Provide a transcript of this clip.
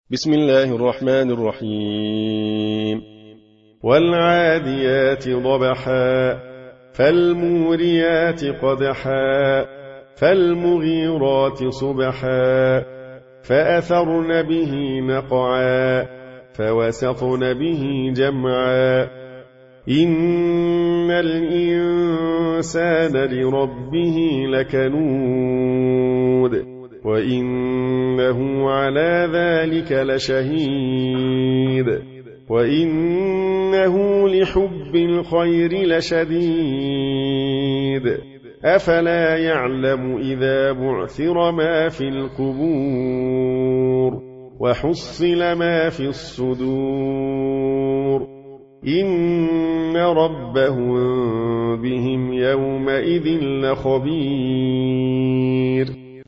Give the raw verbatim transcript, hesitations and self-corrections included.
بسم الله الرحمن الرحيم والعاديات ضبحا فالموريات قدحا فالمغيرات صبحا فأثرن به نقعا فوسطن به جمعا إن الإنسان لربه لكنود وإنه على ذلك لشهيد وإنه لحب الخير لشديد أفلا يعلم إذا بعثر ما في القبور وحصل ما في الصدور إن ربهم بهم يومئذ لخبير